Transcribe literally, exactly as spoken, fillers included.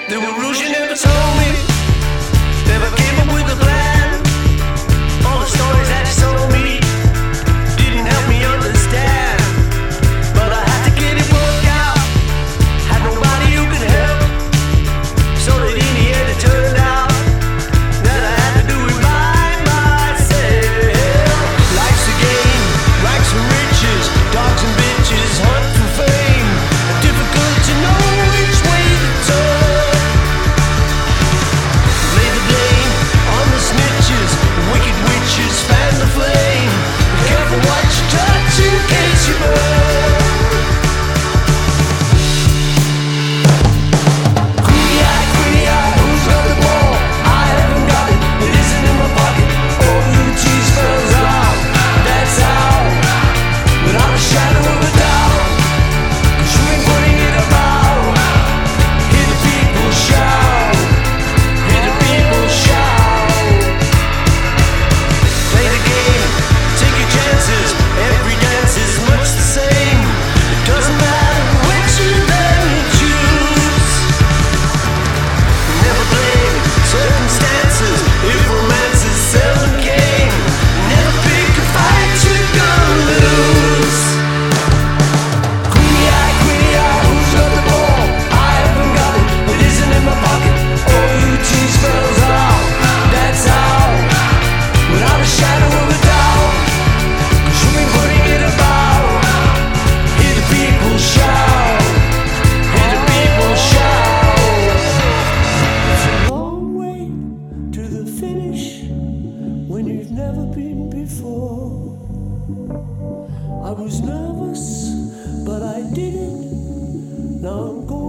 There were rules you never told me. Never came up with a plan. All the stories that you told me didn't help me understand. But I had to get it worked out. Had nobody who could help. So that in the end it turned out that I had to do it by myself. Life's a game, rags and riches, dogs and bitches, hunt for fame. Difficult to know which way to turn. Lay the blame on the snitches, wicked witches fan the flame. Be careful what you touch in case you burn. Queenie eye, queenie eye, who's got the ball? I haven't got it, it isn't in my pocket. All the cheese falls out, that's how. Without a shadow of a doubt, 'cause you ain't putting it about. Hear the people shout, hear the people shout. Play the game, take your chances. Every dance is much the same. It doesn't matter which of them you choose. Never blame circumstances if romances seldom came. Never pick a fight you're gonna lose. Queenie eye, queenie eye, who's got the ball? I haven't got it, it isn't in my pocket. All you cheese spells out, that's how. Without a shadow of a doubt, 'cause you ain't putting it about. Hear the people shout, hear the people shout. It's a long way to the finish when you've never been before. I was nervous, but I did it. Now I'm going.